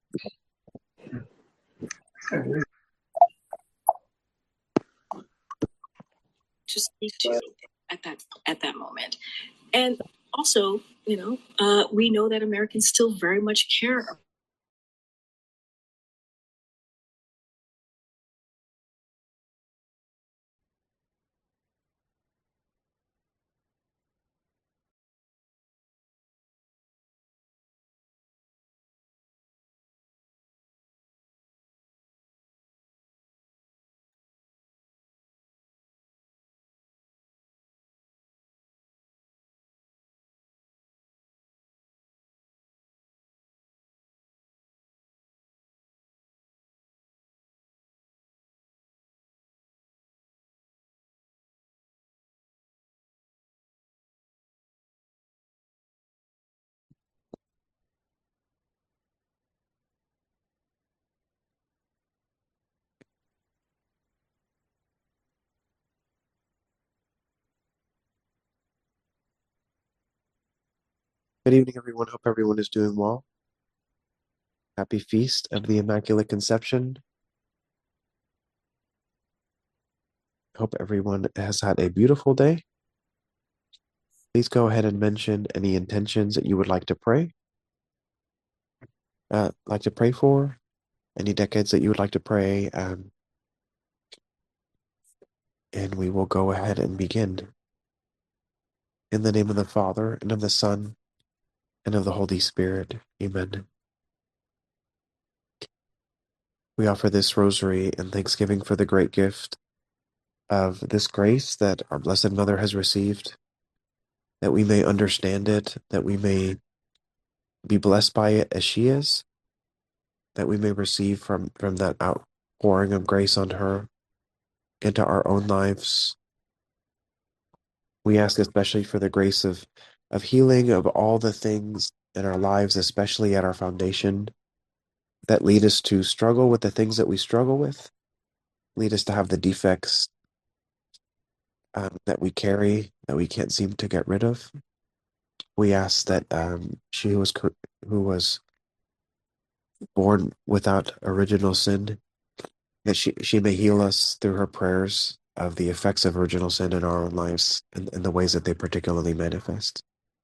To speak to at that moment. And also, we know that Americans still very much care. Good evening, everyone. Hope everyone is doing well. Happy Feast of the Immaculate Conception. Hope everyone has had a beautiful day. Please go ahead and mention any intentions that you would like to pray, for, any decades that you would like to pray, and we will go ahead and begin. In the name of the Father, and of the Son, and of the Holy Spirit. Amen. We offer this rosary in thanksgiving for the great gift of this grace that our Blessed Mother has received, that we may understand it, that we may be blessed by it as she is, that we may receive from that outpouring of grace on her into our own lives. We ask especially for the grace of healing of all the things in our lives, especially at our foundation, that lead us to struggle with the things that we struggle with, lead us to have the defects that we carry that we can't seem to get rid of. We ask that she who was born without original sin, that she may heal us through her prayers of the effects of original sin in our own lives and the ways that they particularly manifest.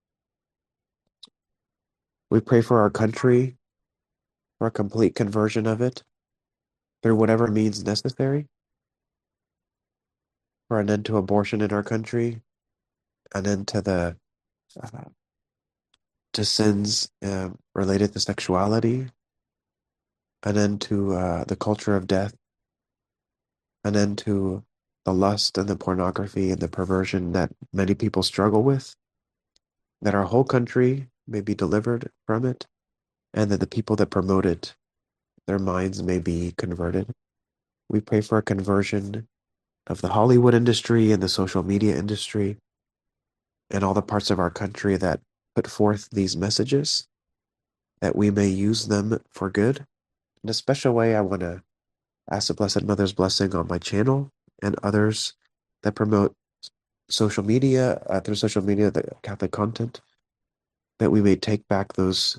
We pray for our country, for a complete conversion of it, through whatever means necessary, for an end to abortion in our country, an end to the uh, to sins related to sexuality, an end to the culture of death, an end to the lust and the pornography and the perversion that many people struggle with, that our whole country may be delivered from it, and that the people that promote it, their minds may be converted. We pray for a conversion of the Hollywood industry and the social media industry and all the parts of our country that put forth these messages, that we may use them for good. In a special way, I want to ask the Blessed Mother's blessing on my channel and others that promote social media, through social media, the Catholic content, that we may take back those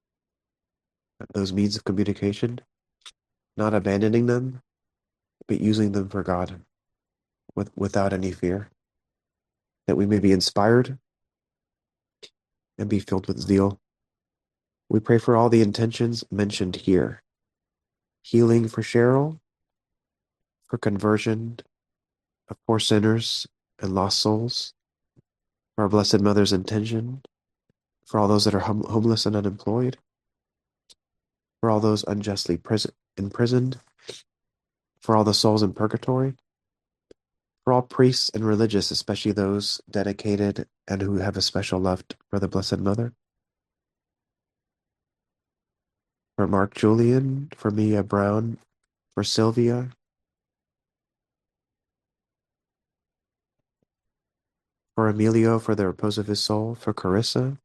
means of communication, not abandoning them, but using them for God without any fear, that we may be inspired and be filled with zeal. We pray for all the intentions mentioned here: healing for Cheryl, for conversion of poor sinners and lost souls, for our Blessed Mother's intention, for all those that are homeless and unemployed, for all those unjustly imprisoned, for all the souls in purgatory, for all priests and religious, especially those dedicated and who have a special love for the Blessed Mother, for Mark Julian, for Mia Brown, for Sylvia, for Emilio, for the repose of his soul, for Carissa,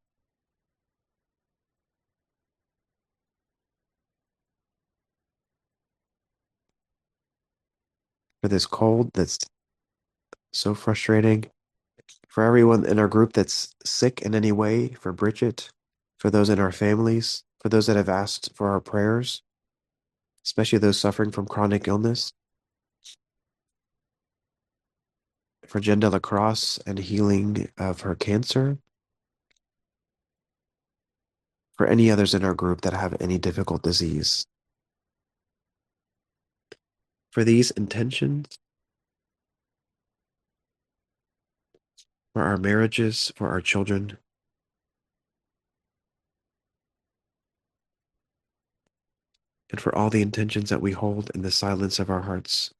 for this cold that's so frustrating, for everyone in our group that's sick in any way, for Bridget, for those in our families, for those that have asked for our prayers, especially those suffering from chronic illness, for Jen de la Crosse and healing of her cancer, for any others in our group that have any difficult disease. For these intentions, for our marriages, for our children, and for all the intentions that we hold in the silence of our hearts.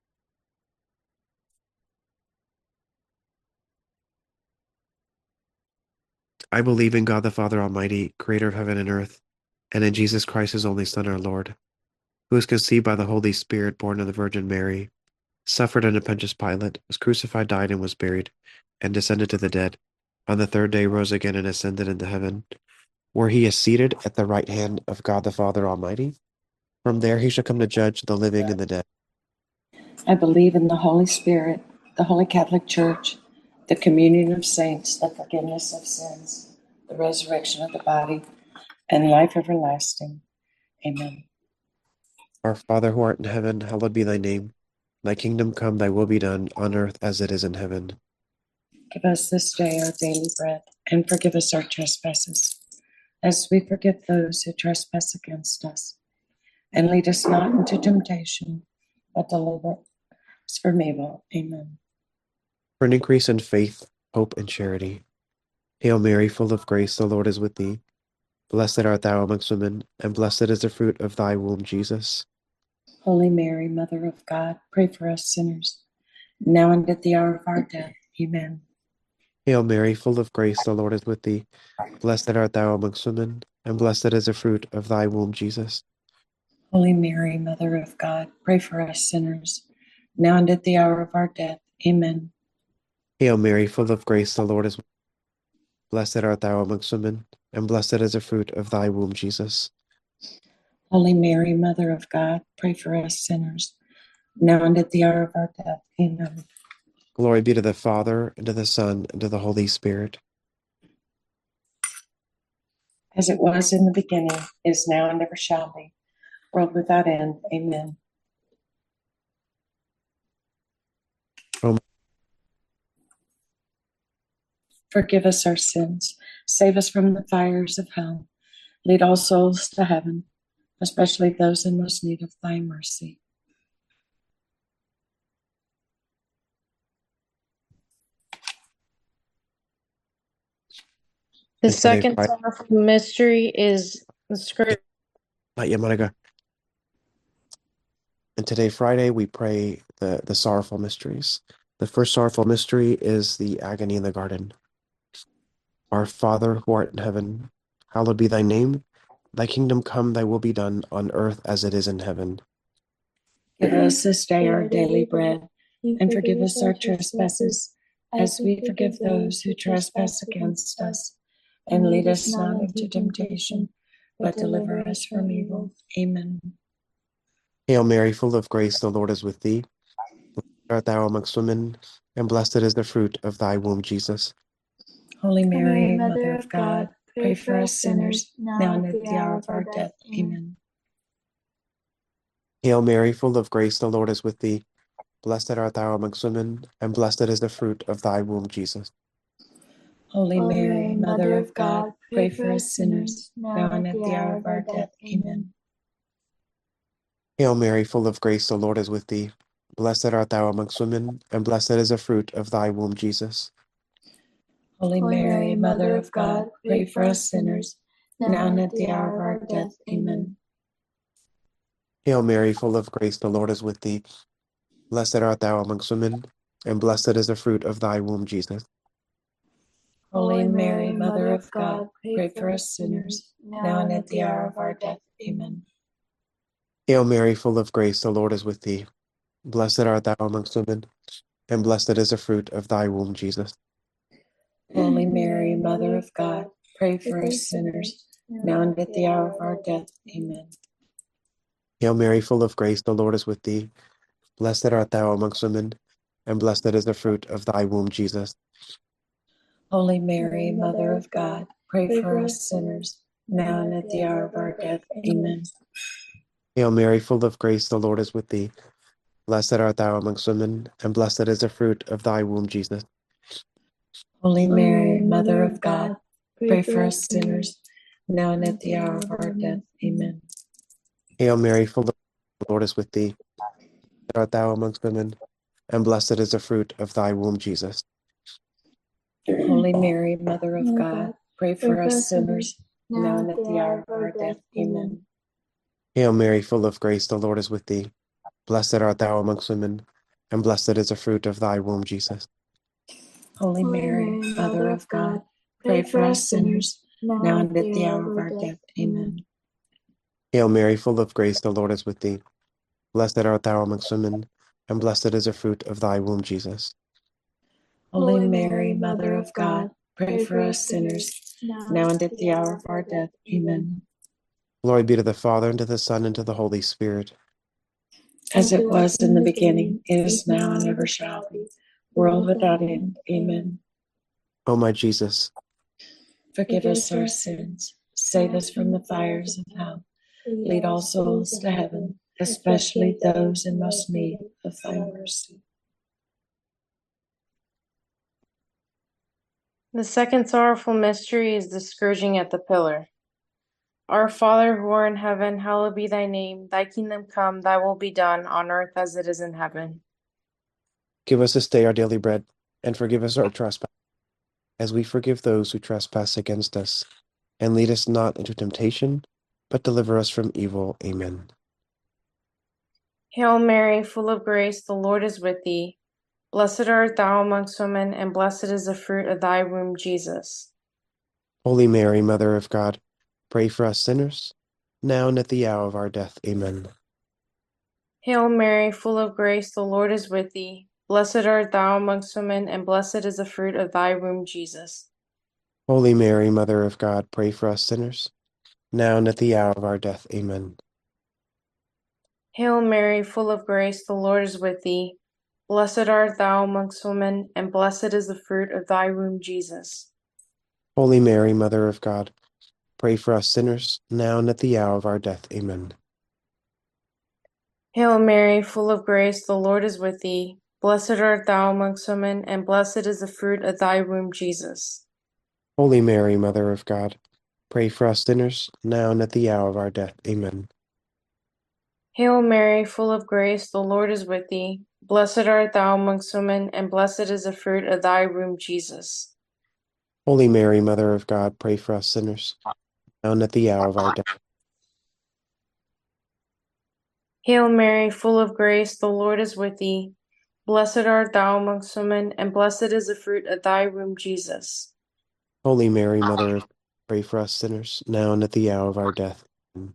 I believe in God the Father Almighty, creator of heaven and earth, and in Jesus Christ, his only Son, our Lord, who was conceived by the Holy Spirit, born of the Virgin Mary, suffered under Pontius Pilate, was crucified, died, and was buried, and descended to the dead. On the third day rose again and ascended into heaven, where he is seated at the right hand of God the Father Almighty. From there he shall come to judge the living and the dead. I believe in the Holy Spirit, the Holy Catholic Church, the communion of saints, the forgiveness of sins, the resurrection of the body, and life everlasting. Amen. Our Father who art in heaven, hallowed be thy name. Thy kingdom come, thy will be done, on earth as it is in heaven. Give us this day our daily bread, and forgive us our trespasses, as we forgive those who trespass against us. And lead us not into temptation, but deliver us from evil. Amen. For an increase in faith, hope, and charity. Hail Mary, full of grace, the Lord is with thee. Blessed art thou amongst women, and blessed is the fruit of thy womb, Jesus. Holy Mary, Mother of God, pray for us sinners, now and at the hour of our death. Amen. Hail Mary, full of grace, the Lord is with thee. Blessed art thou amongst women, and blessed is the fruit of thy womb, Jesus. Holy Mary, Mother of God, pray for us sinners, now and at the hour of our death. Amen. Hail Mary, full of grace, the Lord is with thee. Blessed art thou amongst women, and blessed is the fruit of thy womb, Jesus. Holy Mary, Mother of God, pray for us sinners, now and at the hour of our death. Amen. Glory be to the Father, and to the Son, and to the Holy Spirit. As it was in the beginning, is now, and ever shall be, world without end. Amen. O Forgive us our sins, save us from the fires of hell, lead all souls to heaven, especially those in most need of thy mercy. The And today, second sorrowful mystery is the scourge. Not yet, Monica. And today, Friday, we pray the sorrowful mysteries. The first sorrowful mystery is the agony in the garden. Our Father who art in heaven, hallowed be thy name. Thy kingdom come, thy will be done on earth as it is in heaven. Give us this day our daily bread, and forgive us our trespasses, as we forgive those who trespass against us. And lead us not into temptation, but deliver us from evil. Amen. Hail Mary, full of grace, the Lord is with thee. Blessed art thou amongst women, and blessed is the fruit of thy womb, Jesus. Holy Mary, Mother of God, pray for us sinners, now and at the hour of our death. Amen. Hail Mary, full of grace, the Lord is with thee. Blessed art thou amongst women, and blessed is the fruit of thy womb, Jesus. Holy Mary, Mother of God, pray for us sinners, now and at the hour of our death. Amen. Hail Mary, full of grace, the Lord is with thee. Blessed art thou amongst women, and blessed is the fruit of thy womb, Jesus. Holy Mary, Mother of God, pray for us sinners, now and at the hour of our death. Amen. Hail Mary, full of grace, the Lord is with thee. Blessed art thou amongst women, and blessed is the fruit of thy womb, Jesus. Holy Mary, Mother of God, pray for us sinners, now and at the hour of our death. Amen. Hail Mary, full of grace, the Lord is with thee. Blessed art thou amongst women, and blessed is the fruit of thy womb, Jesus. Holy Mary, Mother of God, pray for us sinners, now and at the hour of our death. Amen. Hail Mary, full of grace, the Lord is with thee. Blessed art thou amongst women, and blessed is the fruit of thy womb, Jesus. Holy Mary, Mother of God, pray for us sinners, now and at the hour of our death. Amen. Hail Mary, full of grace, the Lord is with thee. Blessed art thou amongst women, and blessed is the fruit of thy womb, Jesus. Holy Mary, Mother of God, pray for us sinners, now and at the hour of our death. Amen. Hail Mary, full of grace, the Lord is with thee. Blessed art thou amongst women, and blessed is the fruit of thy womb, Jesus. Holy Mary, Mother of God, pray for us sinners, now and at the hour of our death. Amen. Hail Mary, full of grace, the Lord is with thee. Blessed art thou amongst women, and blessed is the fruit of thy womb, Jesus. Holy Mary, Mother of God, pray for us sinners, now and at the hour of our death. Amen. Hail Mary, full of grace, the Lord is with thee. Blessed art thou amongst women, and blessed is the fruit of thy womb, Jesus. Holy Mary, Mother of God, pray for us sinners, now and at the hour of our death. Amen. Glory be to the Father, and to the Son, and to the Holy Spirit. As it was in the beginning, it is now, and ever shall be, world without end. Amen. O my Jesus, Forgive us our sins, save us from the fires of hell, lead all souls to heaven, especially those in most need of thy mercy. The second sorrowful mystery is the scourging at the pillar. Our Father who art in heaven, hallowed be thy name. Thy kingdom come, thy will be done, on earth as it is in heaven. give us this day our daily bread, and forgive us our trespasses, as we forgive those who trespass against us. And lead us not into temptation, but deliver us from evil. Amen. Hail Mary, full of grace, the Lord is with thee. Blessed art thou amongst women, and blessed is the fruit of thy womb, Jesus. Holy Mary, Mother of God, pray for us sinners, now and at the hour of our death. Amen. Hail Mary, full of grace, the Lord is with thee. Blessed art thou amongst women, and blessed is the fruit of thy womb, Jesus. Holy Mary, Mother of God, pray for us sinners, now and at the hour of our death. Amen. Hail Mary, full of grace, the Lord is with thee. Blessed art thou amongst women, and blessed is the fruit of thy womb, Jesus. Holy Mary, Mother of God, pray for us sinners, now and at the hour of our death. Amen. Hail Mary, full of grace, the Lord is with thee. Blessed art thou amongst women, and blessed is the fruit of thy womb, Jesus. Holy Mary, Mother of God, pray for us sinners, now and at the hour of our death. Amen. Hail Mary, full of grace, the Lord is with thee. Blessed art thou amongst women, and blessed is the fruit of thy womb, Jesus. Holy Mary, Mother of God, pray for us sinners, now and at the hour of our death. Hail Mary, full of grace, the Lord is with thee. Blessed art thou amongst women, and blessed is the fruit of thy womb, Jesus. Holy Mary, Mother of God, pray for us sinners, now and at the hour of our death. Amen.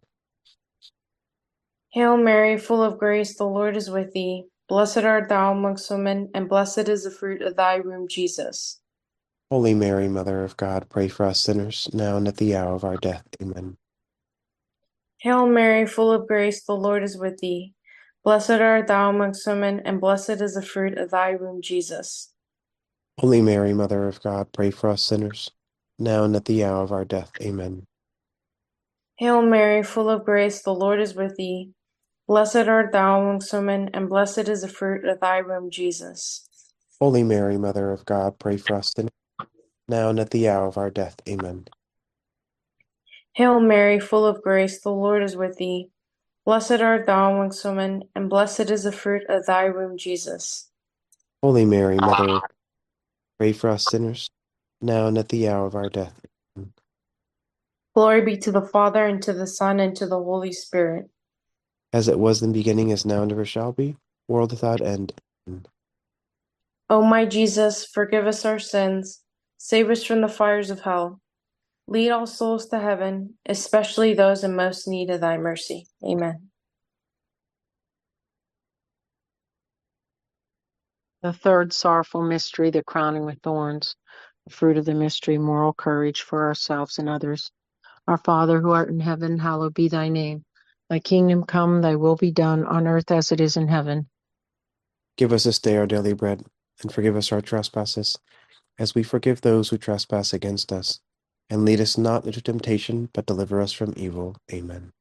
Hail Mary, full of grace, the Lord is with thee. Blessed art thou amongst women, and blessed is the fruit of thy womb, Jesus. Holy Mary, Mother of God, pray for us sinners, now and at the hour of our death. Amen. Hail Mary, full of grace, the Lord is with thee. Blessed art thou amongst women, and blessed is the fruit of thy womb, Jesus. Holy Mary, Mother of God, pray for us sinners, now and at the hour of our death. Amen. Hail Mary, full of grace, the Lord is with thee. Blessed art thou amongst women, and blessed is the fruit of thy womb, Jesus. Holy Mary, Mother of God, pray for us sinners, now and at the hour of our death. Amen. Hail Mary, full of grace, the Lord is with thee. Blessed art thou amongst women, and blessed is the fruit of thy womb, Jesus. Holy Mary, Mother of God, pray for us sinners, now and at the hour of our death. Amen. Glory be to the Father, and to the Son, and to the Holy Spirit. As it was in the beginning, is now, and ever shall be, world without end. Amen. O my Jesus, forgive us our sins, save us from the fires of hell. Lead all souls to heaven, especially those in most need of thy mercy. Amen. The third sorrowful mystery, the crowning with thorns. The fruit of the mystery, moral courage for ourselves and others. Our Father who art in heaven, hallowed be thy name. Thy kingdom come, thy will be done on earth as it is in heaven. Give us this day our daily bread, and forgive us our trespasses, as we forgive those who trespass against us. and lead us not into temptation, but deliver us from evil. Amen.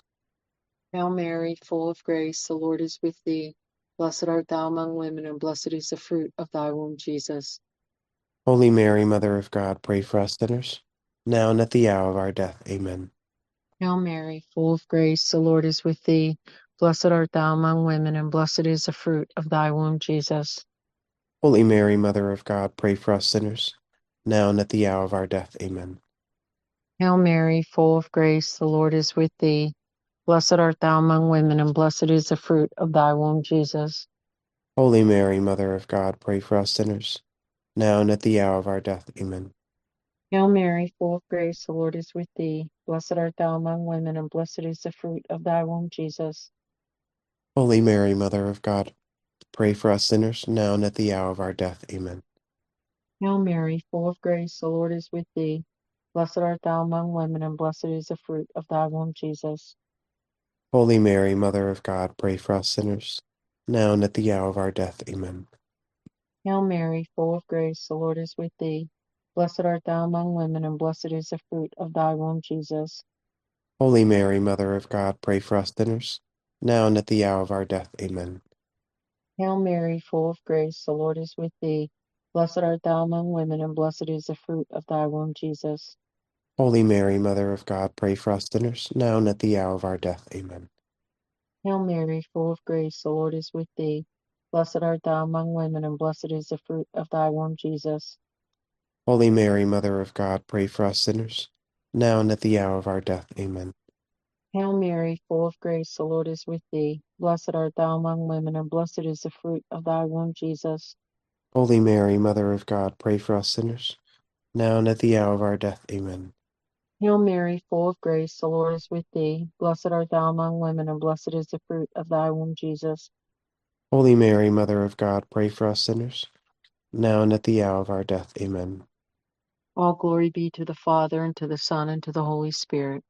Hail Mary, full of grace, the Lord is with thee. Blessed art thou among women, and blessed is the fruit of thy womb, Jesus. Holy Mary, Mother of God, pray for us sinners, now and at the hour of our death. Amen. Hail Mary, full of grace, the Lord is with thee. Blessed art thou among women, and blessed is the fruit of thy womb, Jesus. Holy Mary, Mother of God, pray for us sinners, now and at the hour of our death. Amen. Hail Mary, full of grace, the Lord is with thee. Blessed art thou among women, and blessed is the fruit of thy womb, Jesus. Holy Mary, Mother of God, pray for us sinners, now and at the hour of our death. Amen. Hail Mary, full of grace, the Lord is with thee. Blessed art thou among women, and blessed is the fruit of thy womb, Jesus. Holy Mary, Mother of God, pray for us sinners, now and at the hour of our death. Amen. Hail Mary, full of grace, the Lord is with thee. Blessed art thou among women, and blessed is the fruit of thy womb, Jesus. Holy Mary, Mother of God, pray for us sinners, now and at the hour of our death. Amen. Hail Mary, full of grace, the Lord is with thee. Blessed art thou among women, and blessed is the fruit of thy womb, Jesus. Holy Mary, Mother of God, pray for us sinners, now and at the hour of our death. Amen. Hail Mary, full of grace, the Lord is with thee. Blessed art thou among women, and blessed is the fruit of thy womb, Jesus. Holy Mary, Mother of God, pray for us sinners, now and at the hour of our death. Amen. Hail Mary, full of grace, the Lord is with thee. Blessed art thou among women, and blessed is the fruit of thy womb, Jesus. Holy Mary, Mother of God, pray for us sinners, now and at the hour of our death. Amen. Hail Mary, full of grace, the Lord is with thee. Blessed art thou among women, and blessed is the fruit of thy womb, Jesus. Holy Mary, Mother of God, pray for us sinners, now and at the hour of our death. Amen. Hail Mary, full of grace, the Lord is with thee. Blessed art thou among women, and blessed is the fruit of thy womb, Jesus. Holy Mary, Mother of God, pray for us sinners, now and at the hour of our death. Amen. All glory be to the Father, and to the Son, and to the Holy Spirit.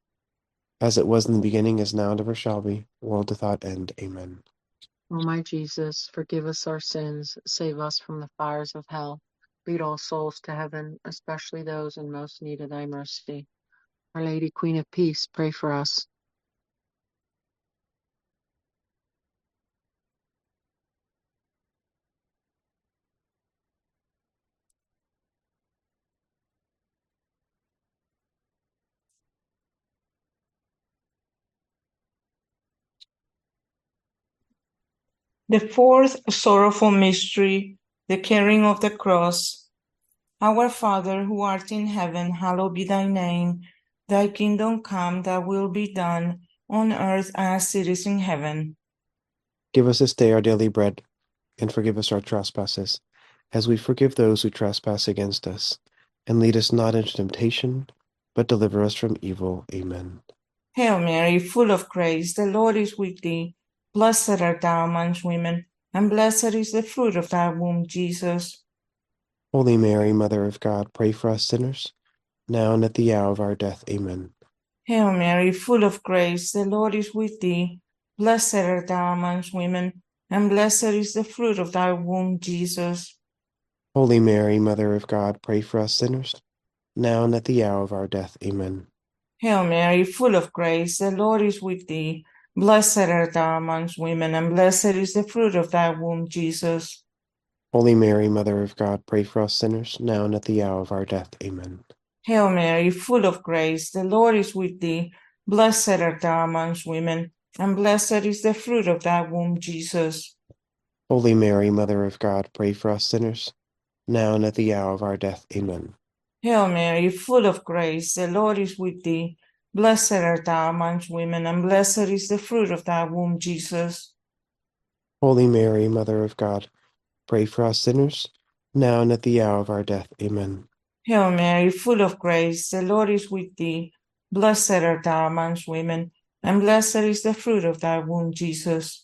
As it was in the beginning, is now, and ever shall be, world without end. Amen. O my Jesus, forgive us our sins, save us from the fires of hell. Lead all souls to heaven, especially those in most need of thy mercy. Our Lady, Queen of Peace, pray for us. The fourth sorrowful mystery, the carrying of the cross. Our Father, who art in heaven, hallowed be thy name. Thy kingdom come, thy will be done, on earth as it is in heaven. Give us this day our daily bread, and forgive us our trespasses, as we forgive those who trespass against us. And lead us not into temptation, but deliver us from evil. Amen. Hail Mary, full of grace, the Lord is with thee. Blessed art thou amongst women, and blessed is the fruit of thy womb, Jesus. Holy Mary, Mother of God, pray for us sinners, now and at the hour of our death. Amen. Hail Mary, full of grace, the Lord is with thee. Blessed art thou amongst women, and blessed is the fruit of thy womb, Jesus. Holy Mary, Mother of God, pray for us sinners, now and at the hour of our death. Amen. Hail Mary, full of grace, the Lord is with thee. Blessed art thou amongst women, and blessed is the fruit of thy womb, Jesus. Holy Mary, Mother of God, pray for us sinners, now and at the hour of our death. Amen. Hail Mary, full of grace, the Lord is with thee. Blessed art thou amongst women, and blessed is the fruit of thy womb, Jesus. Holy Mary, Mother of God, pray for us sinners, now and at the hour of our death. Amen. Hail Mary, full of grace, the Lord is with thee. Blessed art thou amongst women, and blessed is the fruit of thy womb, Jesus. Holy Mary, Mother of God, pray for us sinners, now and at the hour of our death. Amen. Hail Mary, full of grace, the Lord is with thee. Blessed art thou amongst women, and blessed is the fruit of thy womb, Jesus.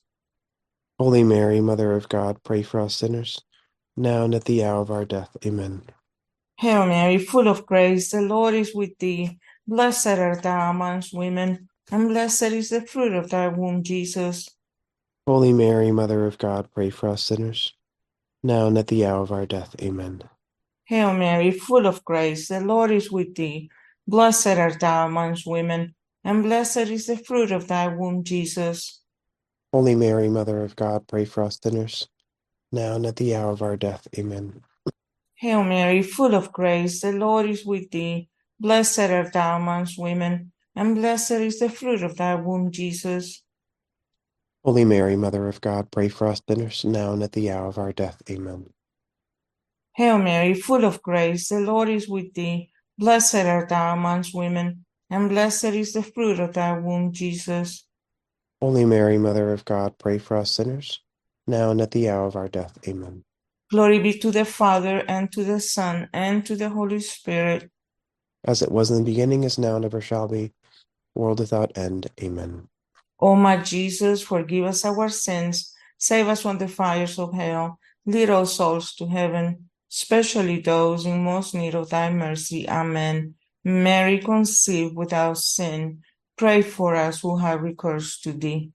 Holy Mary, Mother of God, pray for us sinners, now and at the hour of our death. Amen. Hail Mary, full of grace, the Lord is with thee. Blessed art thou amongst women, and blessed is the fruit of thy womb, Jesus. Holy Mary, Mother of God, pray for us sinners, now and at the hour of our death. Amen. Hail Mary, full of grace, the Lord is with thee. Blessed art thou amongst women, and blessed is the fruit of thy womb, Jesus. Holy Mary, Mother of God, pray for us sinners, now and at the hour of our death. Amen. Hail Mary, full of grace, the Lord is with thee. Blessed art thou amongst women, and blessed is the fruit of thy womb, Jesus. Holy Mary, Mother of God, pray for us sinners, now and at the hour of our death. Amen. Hail Mary, full of grace, the Lord is with thee. Blessed art thou amongst women, and blessed is the fruit of thy womb, Jesus. Holy Mary, Mother of God, pray for us sinners, now and at the hour of our death. Amen. Glory be to the Father, and to the Son, and to the Holy Spirit. As it was in the beginning, is now, and ever shall be, world without end. Amen. O my Jesus, forgive us our sins, save us from the fires of hell, lead all souls to heaven, especially those in most need of thy mercy. Amen. Mary, conceived without sin, pray for us who have recourse to thee.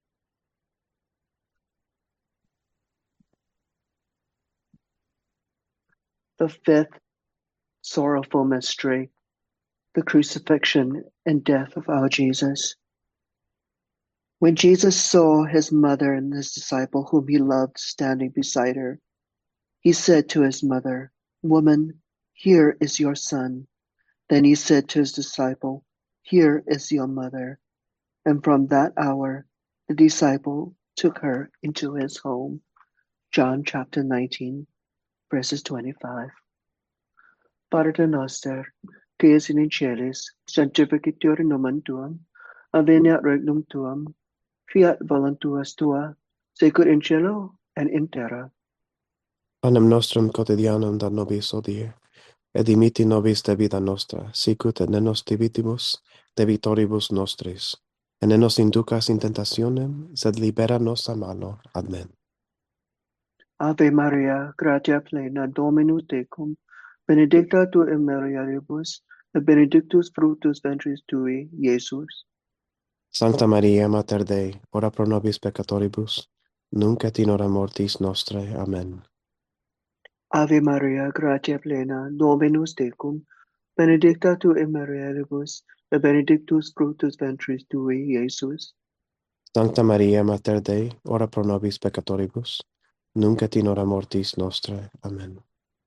The fifth sorrowful mystery, the crucifixion and death of our Jesus. When Jesus saw his mother and his disciple whom he loved standing beside her, he said to his mother, "Woman, here is your son." Then he said to his disciple, "Here is your mother." And from that hour, the disciple took her into his home. John chapter 19, verses 25. Pater noster, qui es in celis, sanctificetur nomen tuum, aveniat regnum tuum, fiat voluntas tua, secur in cielo and in terra. Panem nostrum quotidianum da nobis hodie, et dimitti nobis debita nostra, sicut et ne nos debitibus debitoribus nostris, et ne nos inducas in tentationem, sed libera nos a malo. Amen. Ave Maria, gratia plena, Dominus tecum, benedicta tu in mulieribus, et benedictus fructus ventris tui, Iesus. Sancta Maria, Mater Dei, ora pro nobis peccatoribus, nunc et in hora mortis nostrae. Amen. Ave Maria, gratia plena, Dominus tecum, benedicta tu in mulieribus, et benedictus fructus ventris tui, Iesus. Sancta Maria, Mater Dei, ora pro nobis peccatoribus, nunc et in hora mortis nostrae. Amen.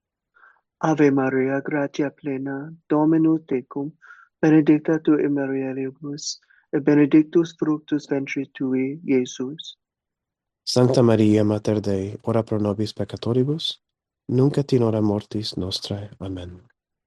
Ave Maria, gratia plena, Dominus tecum, benedicta tu in mulieribus, et benedictus fructus ventris tui, Iesus. Sancta Maria, Mater Dei, ora pro nobis peccatoribus, nunc et in hora mortis nostrae. Amen.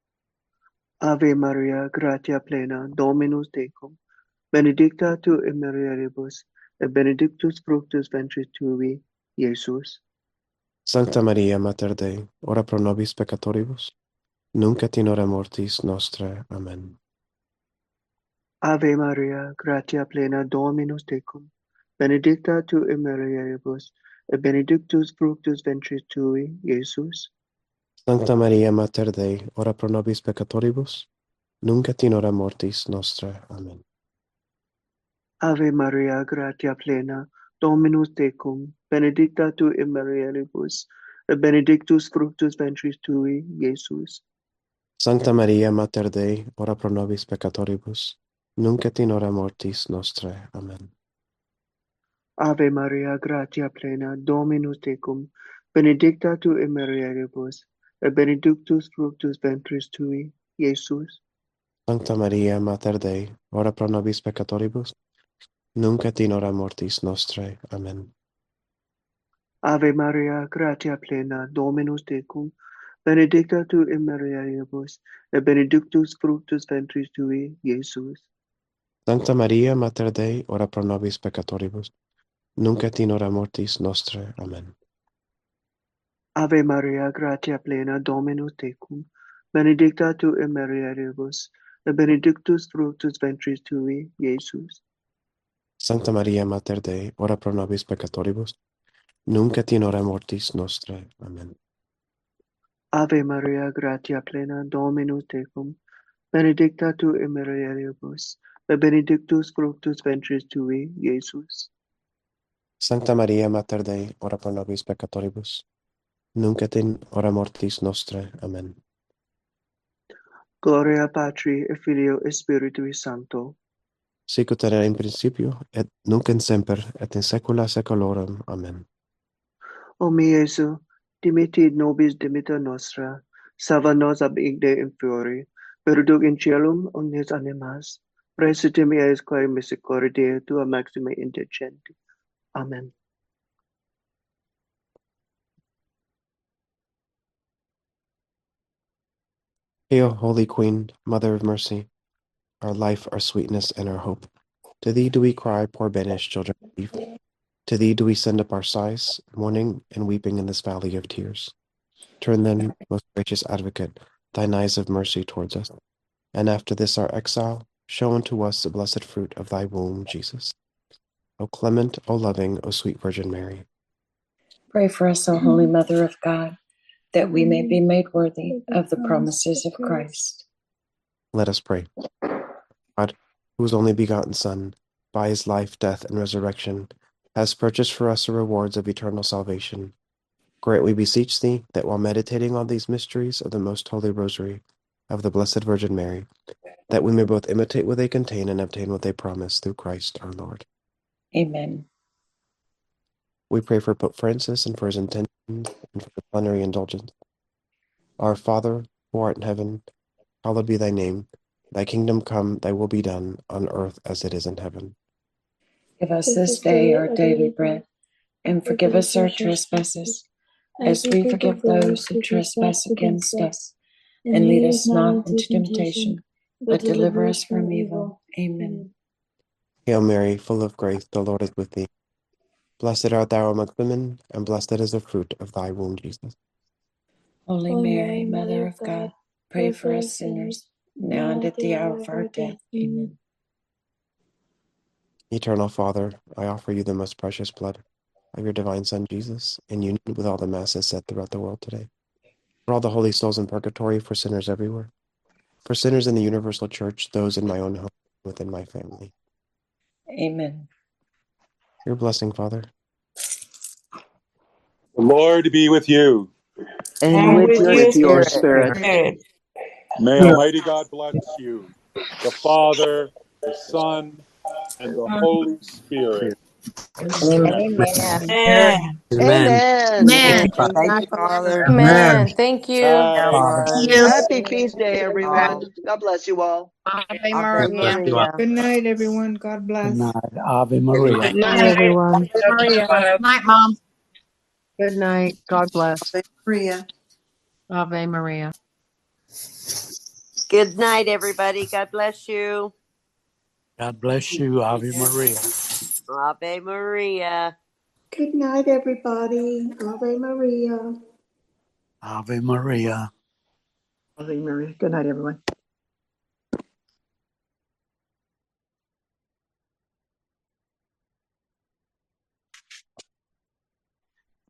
Ave Maria, gratia plena, Dominus tecum, benedicta tu in mulieribus, et benedictus fructus ventris tui, Iesus. Sancta Maria, Mater Dei, ora pro nobis peccatoribus, nunc et in hora mortis nostrae. Amen. Ave Maria, gratia plena, Dominus tecum, benedicta tu in mulieribus, et benedictus fructus ventris tui, Iesus. Sancta Maria, Mater Dei, ora pro nobis peccatoribus, nunc et in hora mortis nostrae. Amen. Ave Maria, gratia plena, Dominus tecum, benedicta tu in mulieribus, et benedictus fructus ventris tui, Iesus. Sancta Maria, Mater Dei, ora pro nobis peccatoribus, nunc et in hora mortis nostrae. Amen. Ave Maria, gratia plena, Dominus tecum, benedicta tu in mulieribus, et benedictus fructus ventris tui, Iesus. Sancta Maria, Mater Dei, ora pro nobis peccatoribus, nunc et in hora mortis nostrae. Amen. Ave Maria, gratia plena, Dominus tecum, benedicta tu in mulieribus, et benedictus fructus ventris tui, Iesus. Sancta Maria, Mater Dei, ora pro nobis peccatoribus, nunc et in hora mortis nostrae. Amen. Ave Maria, gratia plena, Dominus tecum, benedicta tu in mulieribus, et benedictus fructus ventris tui, Iesus. Sancta Maria, Mater Dei, ora pro nobis peccatoribus, nunc et in hora mortis nostrae. Amen. Ave Maria, gratia plena, Dominus tecum, benedicta tu in mulieribus, et benedictus fructus ventris tui, Iesus. Sancta Maria, Mater Dei, ora pro nobis peccatoribus, nunc et in hora mortis nostrae. Amen. Gloria Patri et Filio et Spiritui Sancto. Sicut erat in principio, et nunc in semper, et in saecula saeculorum. Amen. O mi Iesu, dimiti nobis dimita nostra, salva nos ab igde inferi, perduc in caelum omnes animas, praesitim eis quae misericordiae tua maxima indigenti. Amen. Hail, Holy Queen, Mother of Mercy, our life, our sweetness, and our hope. To thee do we cry, poor banished children of Eve. To thee do we send up our sighs, mourning and weeping in this valley of tears. Turn then, most gracious Advocate, thine eyes of mercy towards us, and after this our exile, show unto us the blessed fruit of thy womb, Jesus. O clement, O loving, O sweet Virgin Mary. Pray for us, O Holy Mother of God, that we may be made worthy of the promises of Christ. Let us pray. God, whose only begotten Son, by his life, death, and resurrection, has purchased for us the rewards of eternal salvation, grant, we beseech thee, that while meditating on these mysteries of the most holy Rosary of the Blessed Virgin Mary, that we may both imitate what they contain and obtain what they promise, through Christ our Lord. Amen. We pray for Pope Francis and for his intentions and for the plenary indulgence. Our Father, who art in heaven, hallowed be thy name. Thy kingdom come, thy will be done, on earth as it is in heaven. Give us this day our daily bread, and forgive us our trespasses, as we forgive those who trespass against us. And lead us not into temptation, but deliver us from evil. Amen. Hail Mary, full of grace, the Lord is with thee. Blessed art thou amongst women, and blessed is the fruit of thy womb, Jesus. Holy Mary, Mother of God, pray for us sinners, now and at the hour of our death. Amen. Eternal Father, I offer you the most precious blood of your divine Son, Jesus, in union with all the masses said throughout the world today. For all the holy souls in purgatory, for sinners everywhere, for sinners in the universal church, those in my own home, within my family. Amen. Your blessing, Father. The Lord be with you. And with With your your spirit. spirit. May Almighty God bless you, the Father, the Son, and the Holy Spirit. Amen. Amen. Amen. Amen. Amen. Thank you, Father. Amen. Thank you. Bye. Father. Happy feast day, everyone. God bless you all. Ave Maria. Maria. Good night, everyone. God Good bless. night. Ave Maria. Good night, everyone. Maria. Night, Mom. Good night. God bless. Maria. Ave Maria. Good night, everybody. God bless you. God bless you. Ave Maria. Ave Maria. Good night, everybody. Ave Maria. Ave Maria. Ave Maria. Good night, everyone.